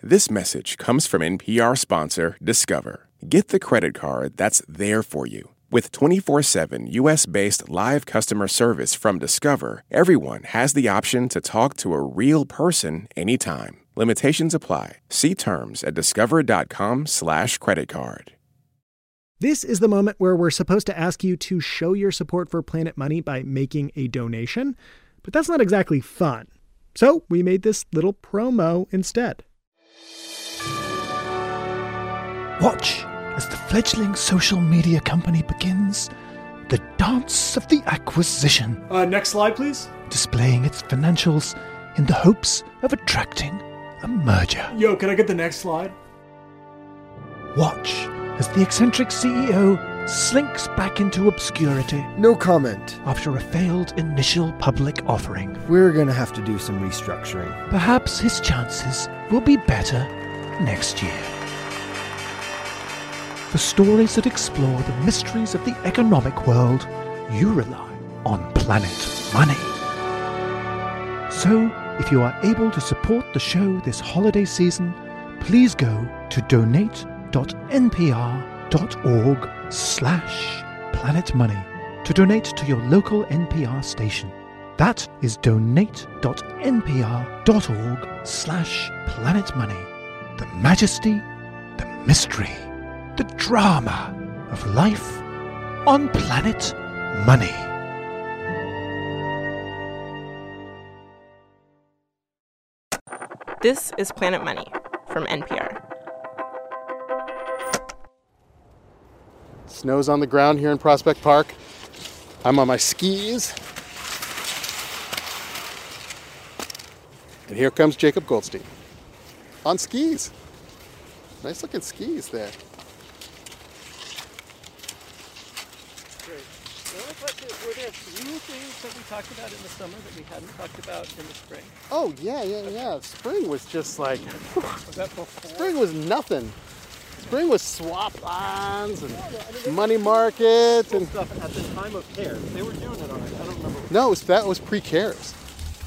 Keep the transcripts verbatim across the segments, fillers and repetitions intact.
This message comes from N P R sponsor Discover. Get the credit card that's there for you. With twenty-four seven U S-based live customer service from Discover, everyone has the option to talk to a real person anytime. Limitations apply. See terms at discover.com slash credit card. This is the moment where we're supposed to ask you to show your support for Planet Money by making a donation, but that's not exactly fun. So we made this little promo instead. Watch as the fledgling social media company begins the dance of the acquisition. Uh, next slide, please. Displaying its financials in the hopes of attracting a merger. Yo, can I get the next slide? Watch as the eccentric C E O slinks back into obscurity. No comment. After a failed initial public offering. We're gonna have to do some restructuring. Perhaps his chances will be better next year. The stories that explore the mysteries of the economic world, you rely on Planet Money. So, if you are able to support the show this holiday season, please go to donate.npr.org slash planetmoney to donate to your local N P R station. That is donate.npr.org slash planetmoney. The majesty, the mystery, the drama of life on Planet Money. This is Planet Money from N P R. Snow's on the ground here in Prospect Park. I'm on my skis. And here comes Jacob Goldstein on skis. Nice looking skis there. Were there new things that we talked about in the summer that we hadn't talked about in the spring? Oh, yeah, yeah, yeah. Spring was just like... Was that before? Spring was nothing. Spring was swap lines and yeah, I mean, money market and... stuff at the time of CARES. They were doing it on it. I don't remember. No, it was, that was pre-CARES.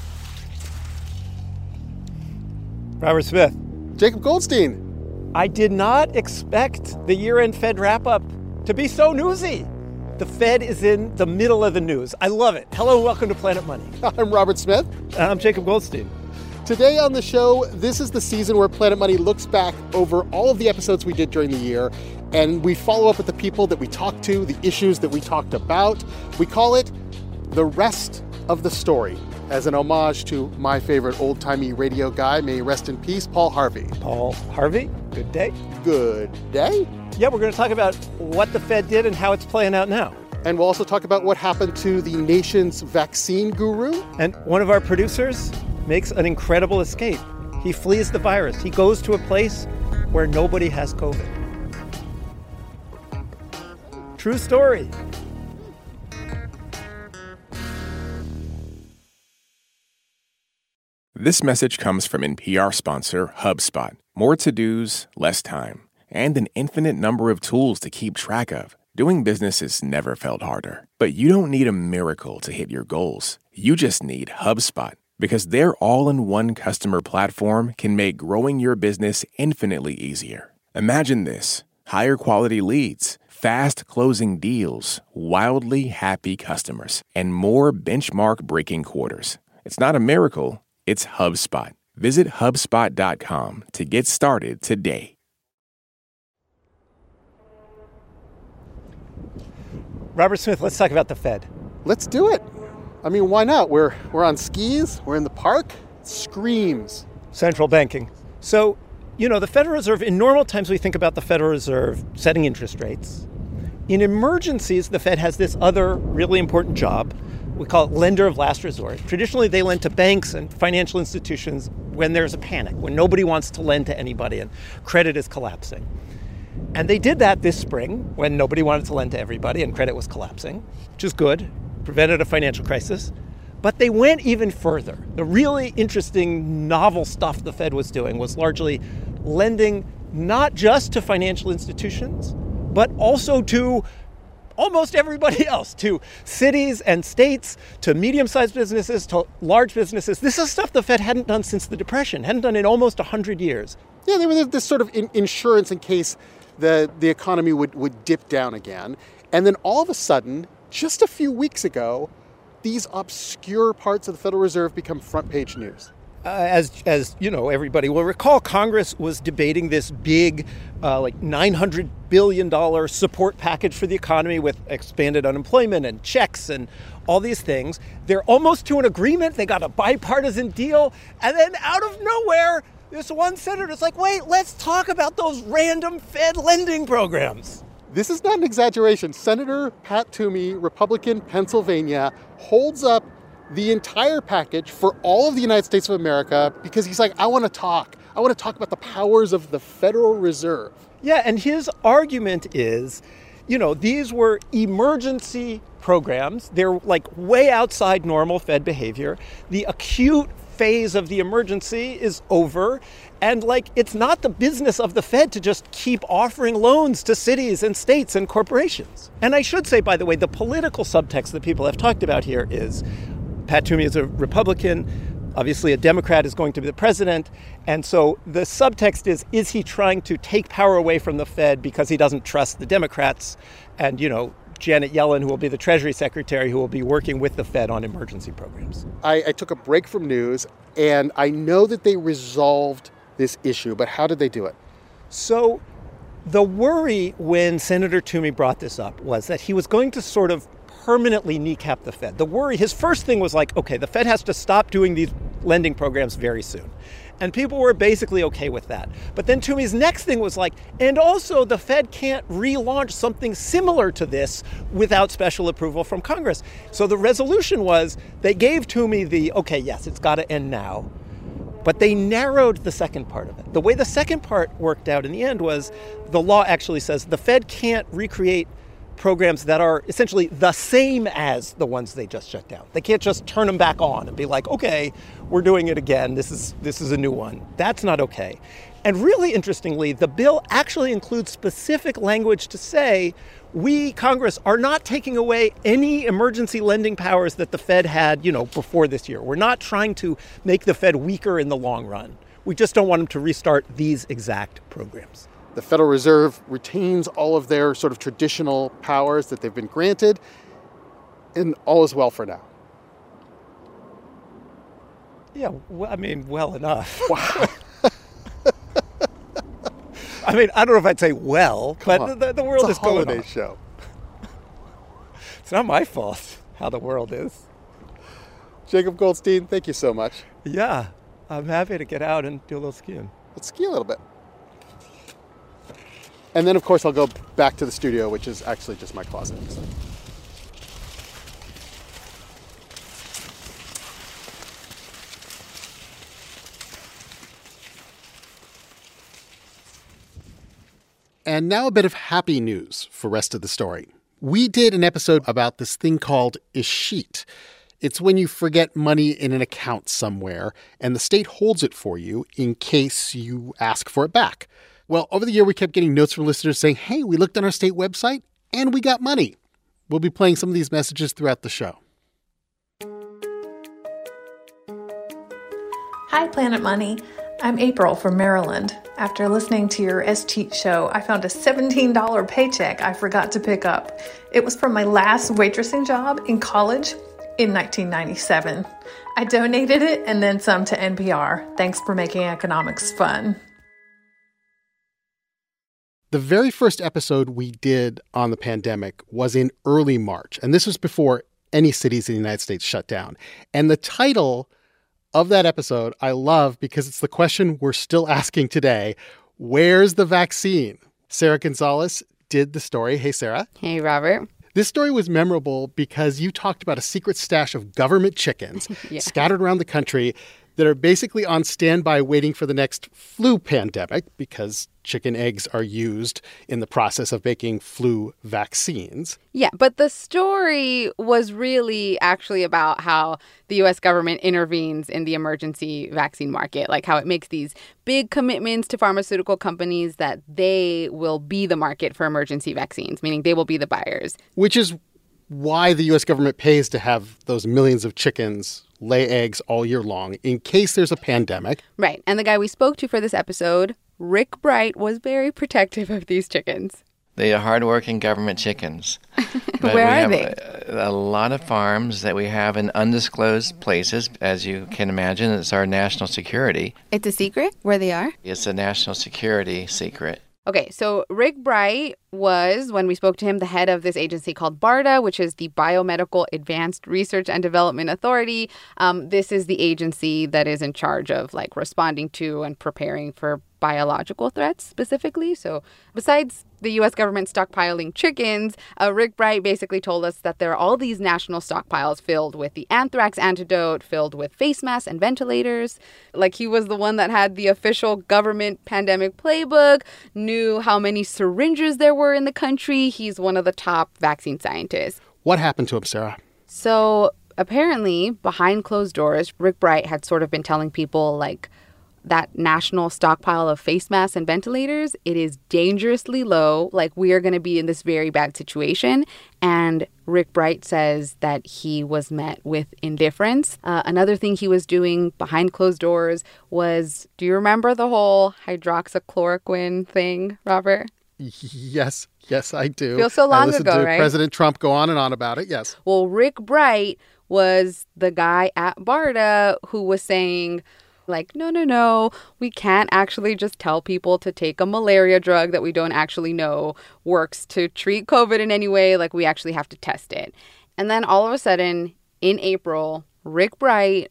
Robert Smith. Jacob Goldstein. I did not expect the year-end Fed wrap-up to be so newsy. The Fed is in the middle of the news. I love it. Hello and welcome to Planet Money. I'm Robert Smith. I'm Jacob Goldstein. Today on the show, this is the season where Planet Money looks back over all of the episodes we did during the year, and we follow up with the people that we talked to, the issues that we talked about. We call it The Rest of the Story, as an homage to my favorite old-timey radio guy, may he rest in peace, Paul Harvey. Paul Harvey, good day. Good day. Yeah, we're going to talk about what the Fed did and how it's playing out now. And we'll also talk about what happened to the nation's vaccine guru. And one of our producers makes an incredible escape. He flees the virus. He goes to a place where nobody has COVID. True story. This message comes from N P R sponsor HubSpot. More to-dos, less time, and an infinite number of tools to keep track of. Doing business has never felt harder. But you don't need a miracle to hit your goals. You just need HubSpot, because their all-in-one customer platform can make growing your business infinitely easier. Imagine this: higher quality leads, fast closing deals, wildly happy customers, and more benchmark-breaking quarters. It's not a miracle, it's HubSpot. Visit HubSpot dot com to get started today. Robert Smith, let's talk about the Fed. Let's do it. I mean, why not? We're we're on skis. We're in the park. It screams. Central banking. So, you know, the Federal Reserve, in normal times, we think about the Federal Reserve setting interest rates. In emergencies, the Fed has this other really important job. We call it lender of last resort. Traditionally, they lend to banks and financial institutions when there's a panic, when nobody wants to lend to anybody and credit is collapsing. And they did that this spring when nobody wanted to lend to everybody and credit was collapsing, which is good, prevented a financial crisis. But they went even further. The really interesting, novel stuff the Fed was doing was largely lending not just to financial institutions, but also to almost everybody else, to cities and states, to medium-sized businesses, to large businesses. This is stuff the Fed hadn't done since the Depression, hadn't done in almost one hundred years. Yeah, they were this sort of in- insurance in case the, the economy would, would dip down again. And then all of a sudden, just a few weeks ago, these obscure parts of the Federal Reserve become front page news. Uh, as, as you know, everybody will recall, Congress was debating this big, uh, like nine hundred billion dollars support package for the economy with expanded unemployment and checks and all these things. They're almost to an agreement. They got a bipartisan deal. And then out of nowhere, this one senator's like, wait, let's talk about those random Fed lending programs. This is not an exaggeration. Senator Pat Toomey, Republican, Pennsylvania, holds up the entire package for all of the United States of America because he's like, I want to talk. I want to talk about the powers of the Federal Reserve. Yeah, and his argument is, you know, these were emergency programs. They're like way outside normal Fed behavior. The acute phase of the emergency is over. And like, it's not the business of the Fed to just keep offering loans to cities and states and corporations. And I should say, by the way, the political subtext that people have talked about here is Pat Toomey is a Republican. Obviously, a Democrat is going to be the president. And so the subtext is, is he trying to take power away from the Fed because he doesn't trust the Democrats? And, you know, Janet Yellen, who will be the Treasury Secretary, who will be working with the Fed on emergency programs. I, I took a break from news, and I know that they resolved this issue, but how did they do it? So the worry when Senator Toomey brought this up was that he was going to sort of permanently kneecap the Fed. The worry, his first thing was like, okay, the Fed has to stop doing these lending programs very soon. And people were basically okay with that. But then Toomey's next thing was like, and also the Fed can't relaunch something similar to this without special approval from Congress. So the resolution was they gave Toomey the, okay, yes, it's got to end now. But they narrowed the second part of it. The way the second part worked out in the end was the law actually says the Fed can't recreate programs that are essentially the same as the ones they just shut down. They can't just turn them back on and be like, okay, we're doing it again. This is this is a new one. That's not okay. And really interestingly, the bill actually includes specific language to say we, Congress, are not taking away any emergency lending powers that the Fed had, you know, before this year. We're not trying to make the Fed weaker in the long run. We just don't want them to restart these exact programs. The Federal Reserve retains all of their sort of traditional powers that they've been granted, and all is well for now. Yeah, well, I mean, well enough. Wow. I mean, I don't know if I'd say well, Come but on. the, the world it's is a going holiday on. show. It's not my fault how the world is. Jacob Goldstein, thank you so much. Yeah, I'm happy to get out and do a little skiing. Let's ski a little bit. And then, of course, I'll go back to the studio, which is actually just my closet. So. And now a bit of happy news for rest of the story. We did an episode about this thing called escheat. It's when you forget money in an account somewhere, and the state holds it for you in case you ask for it back. Well, over the year, we kept getting notes from listeners saying, hey, we looked on our state website and we got money. We'll be playing some of these messages throughout the show. Hi, Planet Money. I'm April from Maryland. After listening to your escheat show, I found a seventeen dollars paycheck I forgot to pick up. It was from my last waitressing job in college in nineteen ninety-seven. I donated it and then some to N P R. Thanks for making economics fun. The very first episode we did on the pandemic was in early March, and this was before any cities in the United States shut down. And the title of that episode I love because it's the question we're still asking today. Where's the vaccine? Sarah Gonzalez did the story. Hey, Sarah. Hey, Robert. This story was memorable because you talked about a secret stash of government chickens yeah. scattered around the country that are basically on standby waiting for the next flu pandemic because chicken eggs are used in the process of making flu vaccines. Yeah, but the story was really actually about how the U S government intervenes in the emergency vaccine market, like how it makes these big commitments to pharmaceutical companies that they will be the market for emergency vaccines, meaning they will be the buyers. Which is why the U S government pays to have those millions of chickens lay eggs all year long in case there's a pandemic. Right. And the guy we spoke to for this episode Rick Bright was very protective of these chickens. They are hardworking government chickens. But Where we are have they? A, a lot of farms that we have in undisclosed places. As you can imagine, it's our national security. It's a secret where they are? It's a national security secret. Okay, so Rick Bright was, when we spoke to him, the head of this agency called BARDA, which is the Biomedical Advanced Research and Development Authority. Um, this is the agency that is in charge of like responding to and preparing for biological threats specifically. So besides the U S government stockpiling chickens, uh, Rick Bright basically told us that there are all these national stockpiles filled with the anthrax antidote, filled with face masks and ventilators. Like he was the one that had the official government pandemic playbook, knew how many syringes there were in the country. He's one of the top vaccine scientists. What happened to him, Sarah? So apparently, behind closed doors, Rick Bright had sort of been telling people like, that national stockpile of face masks and ventilators, it is dangerously low. Like, we are going to be in this very bad situation. And Rick Bright says that he was met with indifference. Uh, another thing he was doing behind closed doors was, do you remember the whole hydroxychloroquine thing, Robert? Yes, yes, I do. Feels so long I listened ago, to right? President Trump go on and on about it, yes. Well, Rick Bright was the guy at BARDA who was saying, like, no, no, no, we can't actually just tell people to take a malaria drug that we don't actually know works to treat COVID in any way. Like, we actually have to test it. And then all of a sudden, in April, Rick Bright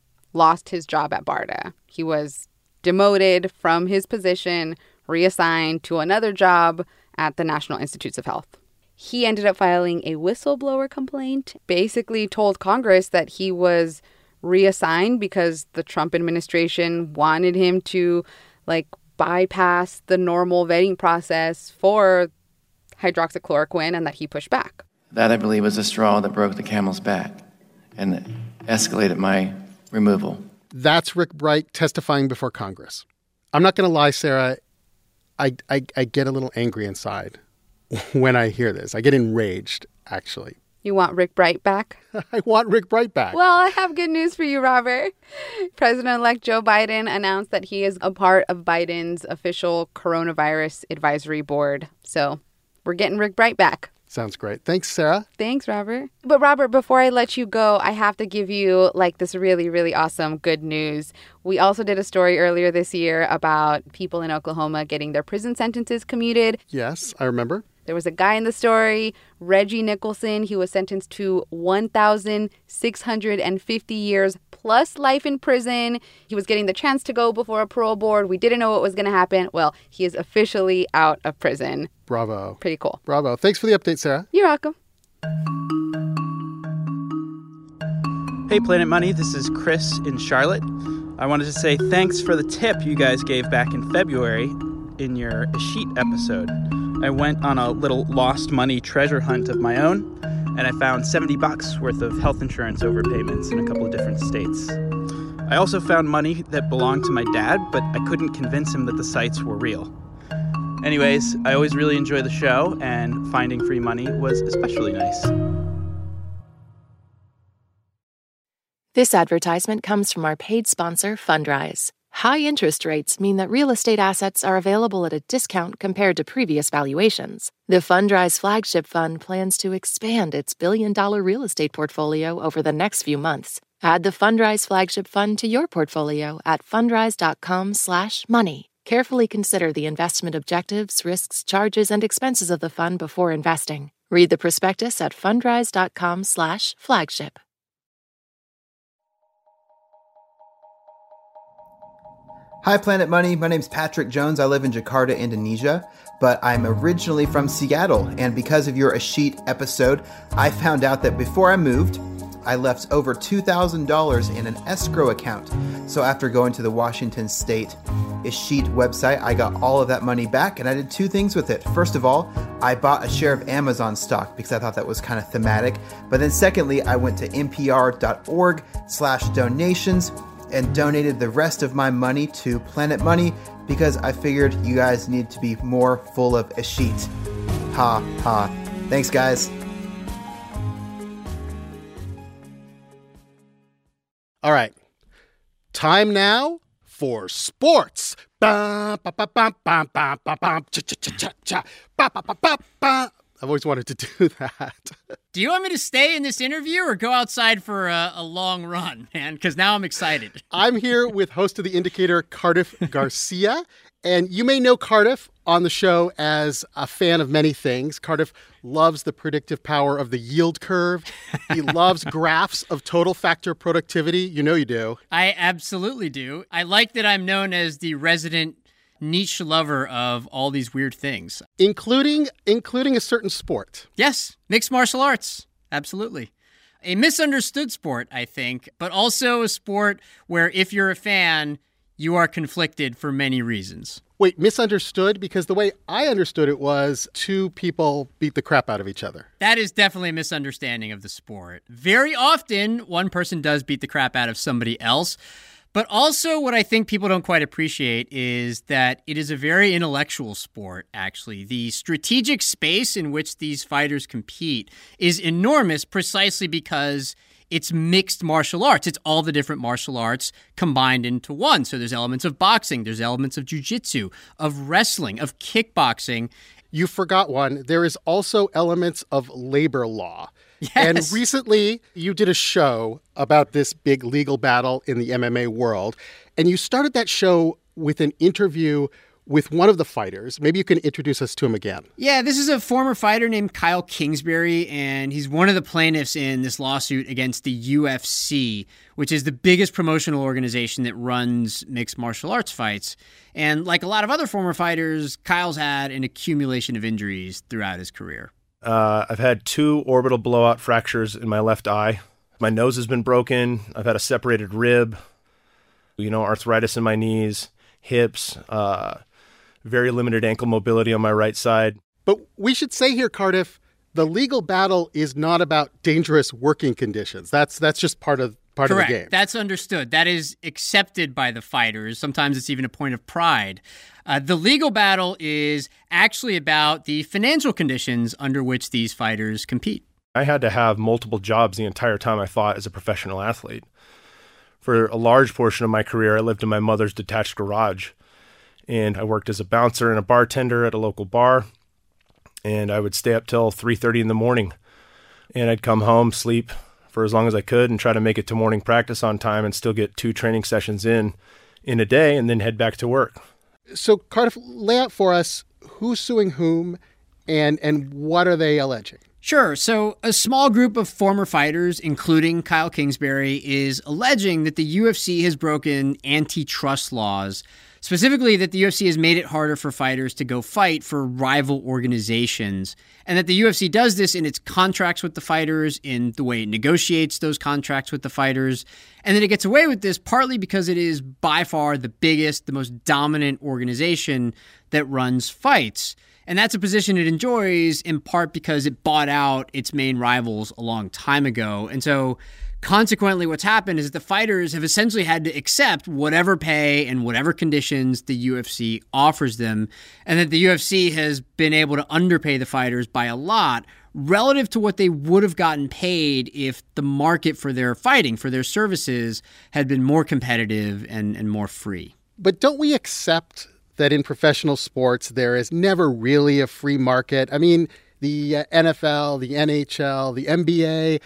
lost his job at BARDA. He was demoted from his position, reassigned to another job at the National Institutes of Health. He ended up filing a whistleblower complaint, basically told Congress that he was reassigned because the Trump administration wanted him to like bypass the normal vetting process for hydroxychloroquine and that he pushed back. That, I believe, was the straw that broke the camel's back and escalated my removal. That's Rick Bright testifying before Congress. I'm not going to lie, Sarah, I, I, I get a little angry inside when I hear this. I get enraged, actually. You want Rick Bright back? I want Rick Bright back. Well, I have good news for you, Robert. President-elect Joe Biden announced that he is a part of Biden's official coronavirus advisory board. So we're getting Rick Bright back. Sounds great. Thanks, Sarah. Thanks, Robert. But Robert, before I let you go, I have to give you like this really, really awesome good news. We also did a story earlier this year about people in Oklahoma getting their prison sentences commuted. Yes, I remember. There was a guy in the story, Reggie Nicholson. He was sentenced to one thousand six hundred fifty years plus life in prison. He was getting the chance to go before a parole board. We didn't know what was going to happen. Well, he is officially out of prison. Bravo. Pretty cool. Bravo. Thanks for the update, Sarah. You're welcome. Hey, Planet Money. This is Chris in Charlotte. I wanted to say thanks for the tip you guys gave back in February in your Escheat episode. I went on a little lost money treasure hunt of my own, and I found seventy bucks worth of health insurance overpayments in a couple of different states. I also found money that belonged to my dad, but I couldn't convince him that the sites were real. Anyways, I always really enjoy the show, and finding free money was especially nice. This advertisement comes from our paid sponsor, Fundrise. High interest rates mean that real estate assets are available at a discount compared to previous valuations. The Fundrise Flagship Fund plans to expand its billion-dollar real estate portfolio over the next few months. Add the Fundrise Flagship Fund to your portfolio at fundrise.com slash money. Carefully consider the investment objectives, risks, charges, and expenses of the fund before investing. Read the prospectus at fundrise.com slash flagship. Hi, Planet Money. My name's Patrick Jones. I live in Jakarta, Indonesia, but I'm originally from Seattle. And because of your Escheat episode, I found out that before I moved, I left over two thousand dollars in an escrow account. So after going to the Washington State Escheat website, I got all of that money back, and I did two things with it. First of all, I bought a share of Amazon stock because I thought that was kind of thematic. But then secondly, I went to npr.org slash donations and donated the rest of my money to Planet Money because I figured you guys need to be more full of Escheat. Ha ha. Thanks, guys. All right. Time now for sports. Ba, ba, ba, ba, ba, ba, ba, ba, cha, cha, cha, cha, cha, ba, ba, ba, ba, ba. I've always wanted to do that. Do you want me to stay in this interview or go outside for a, a long run, man? Because now I'm excited. I'm here with host of The Indicator, Cardiff Garcia. And you may know Cardiff on the show as a fan of many things. Cardiff loves the predictive power of the yield curve. He loves graphs of total factor productivity. You know you do. I absolutely do. I like that I'm known as the resident niche lover of all these weird things. Including including a certain sport. Yes, mixed martial arts. Absolutely. A misunderstood sport, I think, but also a sport where if you're a fan, you are conflicted for many reasons. Wait, misunderstood? Because the way I understood it was two people beat the crap out of each other. That is definitely a misunderstanding of the sport. Very often, one person does beat the crap out of somebody else. But also what I think people don't quite appreciate is that it is a very intellectual sport, actually. The strategic space in which these fighters compete is enormous precisely because it's mixed martial arts. It's all the different martial arts combined into one. So there's elements of boxing, there's elements of jiu-jitsu, of wrestling, of kickboxing. You forgot one. There is also elements of labor law. Yes. And recently, you did a show about this big legal battle in the M M A world. And you started that show with an interview with one of the fighters. Maybe you can introduce us to him again. Yeah, this is a former fighter named Kyle Kingsbury, and he's one of the plaintiffs in this lawsuit against the U F C, which is the biggest promotional organization that runs mixed martial arts fights. And like a lot of other former fighters, Kyle's had an accumulation of injuries throughout his career. Uh, I've had two orbital blowout fractures in my left eye. My nose has been broken. I've had a separated rib, you know, arthritis in my knees, hips, uh, very limited ankle mobility on my right side. But we should say here, Cardiff, the legal battle is not about dangerous working conditions. That's that's just part of part Correct. of the game. That's understood. That is accepted by the fighters. Sometimes it's even a point of pride. Uh, the legal battle is actually about the financial conditions under which these fighters compete. I had to have multiple jobs the entire time I fought as a professional athlete. For a large portion of my career, I lived in my mother's detached garage. And I worked as a bouncer and a bartender at a local bar. And I would stay up till three thirty in the morning. And I'd come home, sleep for as long as I could, and try to make it to morning practice on time and still get two training sessions in in a day and then head back to work. So, Cardiff, lay out for us who's suing whom and and what are they alleging? Sure. So a small group of former fighters, including Kyle Kingsbury, is alleging that the U F C has broken antitrust laws, specifically that the U F C has made it harder for fighters to go fight for rival organizations, and that the U F C does this in its contracts with the fighters, in the way it negotiates those contracts with the fighters, and that it gets away with this partly because it is by far the biggest, the most dominant organization that runs fights. And that's a position it enjoys in part because it bought out its main rivals a long time ago. And so consequently, what's happened is that the fighters have essentially had to accept whatever pay and whatever conditions the U F C offers them, and that the U F C has been able to underpay the fighters by a lot relative to what they would have gotten paid if the market for their fighting, for their services, had been more competitive and, and more free. But don't we accept that in professional sports there is never really a free market? I mean, the uh, N F L, the N H L, the N B A,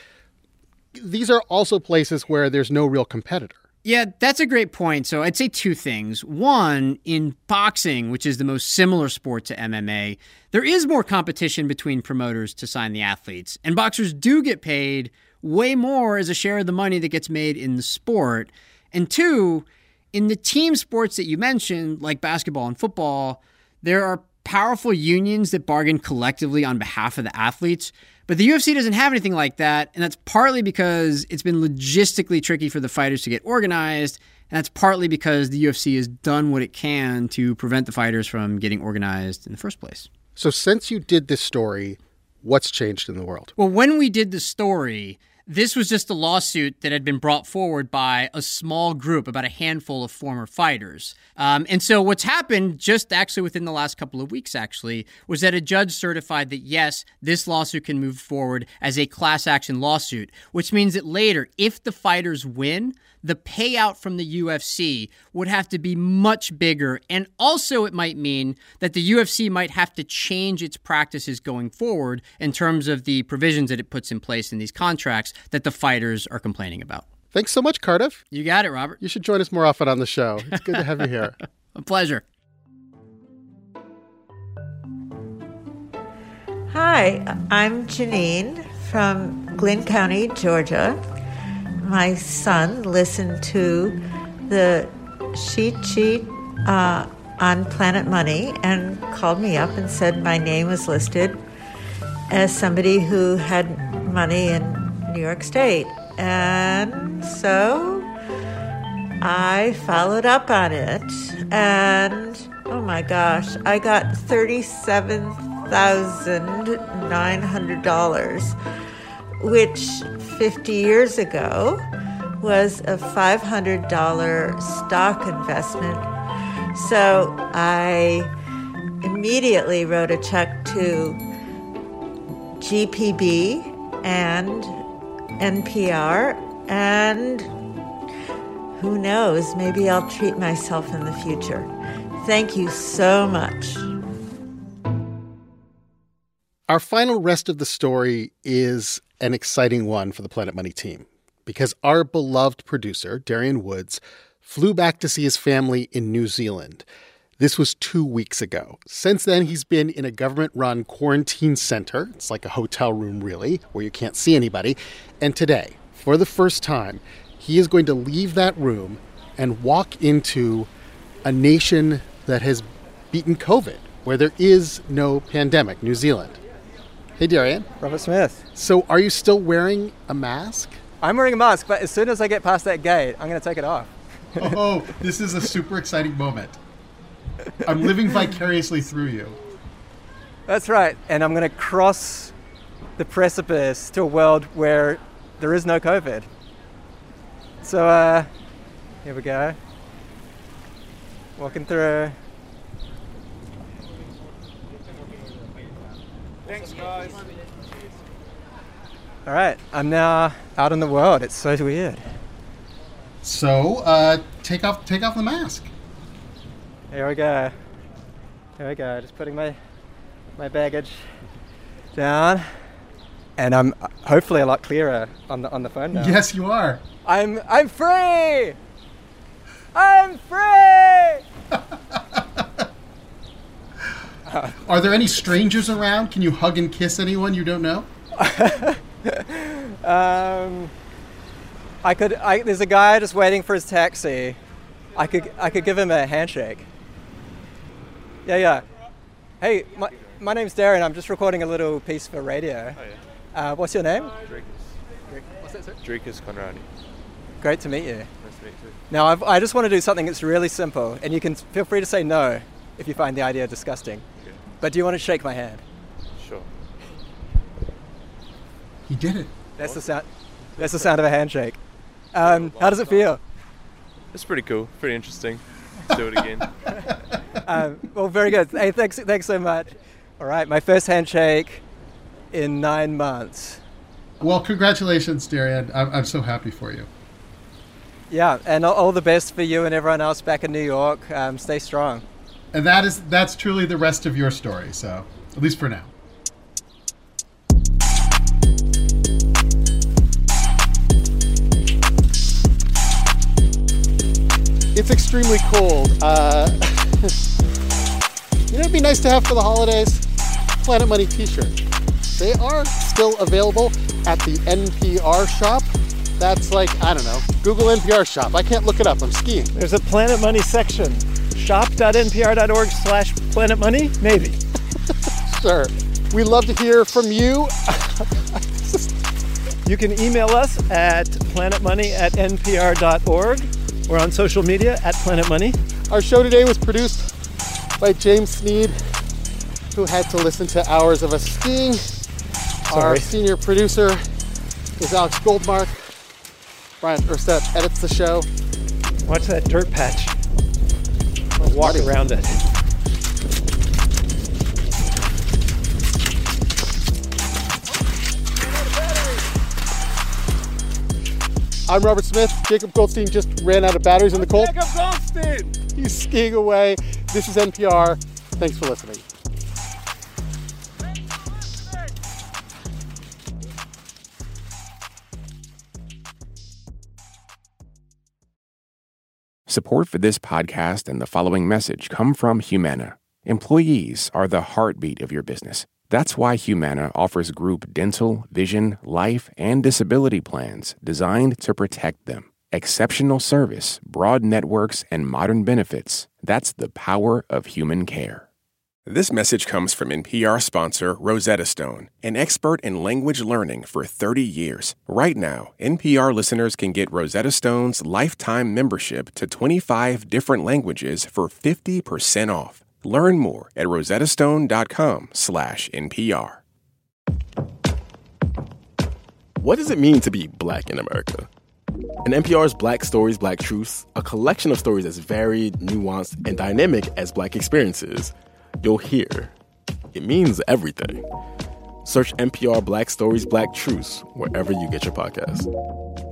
these are also places where there's no real competitor. Yeah, that's a great point. So I'd say two things. One, in boxing, which is the most similar sport to M M A, there is more competition between promoters to sign the athletes. And boxers do get paid way more as a share of the money that gets made in the sport. And two, in the team sports that you mentioned, like basketball and football, there are powerful unions that bargain collectively on behalf of the athletes. But the U F C doesn't have anything like that, and that's partly because it's been logistically tricky for the fighters to get organized, and that's partly because the U F C has done what it can to prevent the fighters from getting organized in the first place. So since you did this story, what's changed in the world? Well, when we did the story, this was just a lawsuit that had been brought forward by a small group, about a handful of former fighters. Um, and so what's happened just actually within the last couple of weeks, actually, was that a judge certified that, yes, this lawsuit can move forward as a class action lawsuit, which means that later, if the fighters win, the payout from the U F C would have to be much bigger. And also it might mean that the U F C might have to change its practices going forward in terms of the provisions that it puts in place in these contracts that the fighters are complaining about. Thanks so much, Cardiff. You got it, Robert. You should join us more often on the show. It's good to have you here. A pleasure. Hi, I'm Janine from Glynn County, Georgia. My son listened to the cheat sheet uh, on Planet Money and called me up and said my name was listed as somebody who had money in New York State. And so I followed up on it, and oh my gosh, I got thirty-seven thousand nine hundred dollars, which fifty years ago was a five hundred dollars stock investment. So I immediately wrote a check to G P B and N P R, and who knows, maybe I'll treat myself in the future. Thank you so much. Our final rest of the story is an exciting one for the Planet Money team because our beloved producer, Darian Woods, flew back to see his family in New Zealand. This was two weeks ago. Since then, he's been in a government-run quarantine center. It's like a hotel room, really, where you can't see anybody. And today, for the first time, he is going to leave that room and walk into a nation that has beaten COVID, where there is no pandemic, New Zealand. Hey, Darian. Robert Smith. So are you still wearing a mask? I'm wearing a mask, but as soon as I get past that gate, I'm going to take it off. Oh, this is a super exciting moment. I'm living vicariously through you. That's right. And I'm going to cross the precipice to a world where there is no COVID. So, uh, here we go. Walking through. Thanks, guys. All right. I'm now out in the world. It's so weird. So, uh, take off, take off the mask. Here we go. Here we go. Just putting my my baggage down, and I'm hopefully a lot clearer on the on the phone now. Yes, you are. I'm I'm free. I'm free. Are there any strangers around? Can you hug and kiss anyone you don't know? um, I could. I, there's a guy just waiting for his taxi. I could. I could give him a handshake. Yeah, yeah. Hey, my, my name's Darren. I'm just recording a little piece for radio. Oh, yeah. Uh, what's your name? Drakus. What's that, sir? Drakus Conradi. Great to meet you. Nice to meet you. Now, I've, I just want to do something that's really simple, and you can feel free to say no if you find the idea disgusting. Okay. But do you want to shake my hand? Sure. He did it. That's the sound. That's the sound of a handshake. Um, how does it feel? It's pretty cool. Pretty interesting. Let's do it again. um, well, very good. Hey, thanks, thanks so much. All right, my first handshake in nine months. Well, congratulations, Darian. I'm, I'm so happy for you. Yeah, and all, all the best for you and everyone else back in New York. Um, stay strong. And that is that's truly the rest of your story. So, at least for now. It's extremely cold. Uh, you know, it'd be nice to have for the holidays? Planet Money t-shirts. They are still available at the N P R shop. That's like, I don't know, Google N P R shop. I can't look it up. I'm skiing. There's a Planet Money section. shop.npr.org slash Planet Money? Maybe. Sure. We love to hear from you. You can email us at planetmoney at npr dot org. We're on social media at Planet Money. Our show today was produced by James Sneed, who had to listen to hours of us skiing. Sorry. Our senior producer is Alex Goldmark. Brian Erstedt edits the show. Watch that dirt patch. I'll walk Buddy. around it. I'm Robert Smith. Jacob Goldstein just ran out of batteries in the Colt. Jacob Goldstein! He's skiing away. This is N P R. Thanks for listening. Support for this podcast and the following message come from Humana. Employees are the heartbeat of your business. That's why Humana offers group dental, vision, life, and disability plans designed to protect them. Exceptional service, broad networks, and modern benefits. That's the power of human care. This message comes from N P R sponsor Rosetta Stone, an expert in language learning for thirty years. Right now, N P R listeners can get Rosetta Stone's lifetime membership to twenty-five different languages for fifty percent off. Learn more at rosettastone.com slash NPR. What does it mean to be Black in America? In N P R's Black Stories, Black Truths, a collection of stories as varied, nuanced, and dynamic as Black experiences, you'll hear it means everything. Search N P R Black Stories, Black Truths wherever you get your podcasts.